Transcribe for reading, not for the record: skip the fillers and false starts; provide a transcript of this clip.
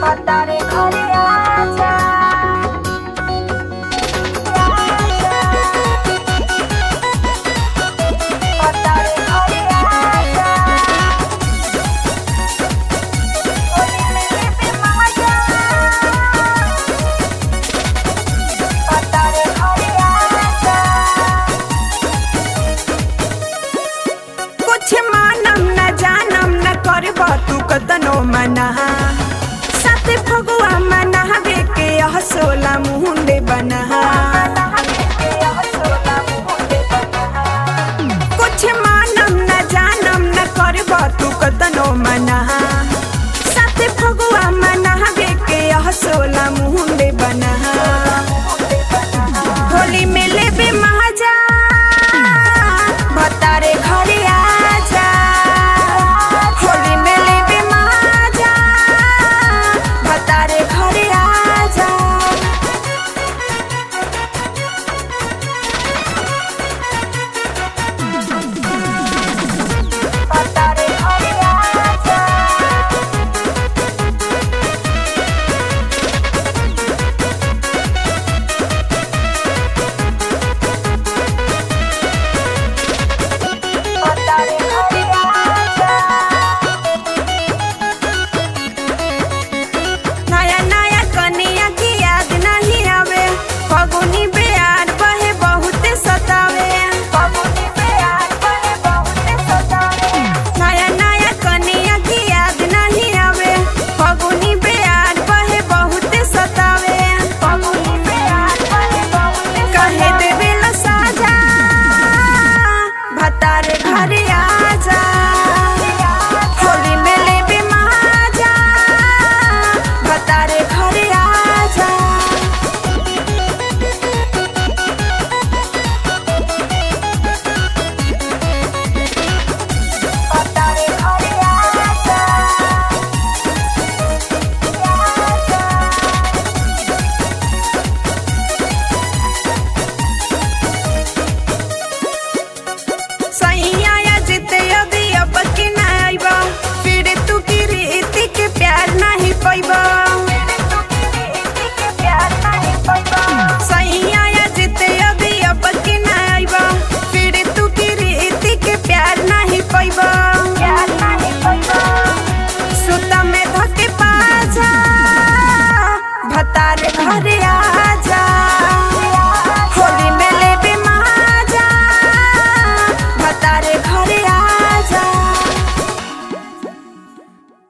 Patare khare aaja, patare khare aaja, holi mele pe maja, patare khare aaja. कुछ मानम न जानम न करब तू कतनो मना साथ फगुआ मना के हसोला मुंडे बना कुछ मानम न जानम न करब तू कतनो मना साथ फगुआ मना के हसोला मुंडे बना होली में लेबे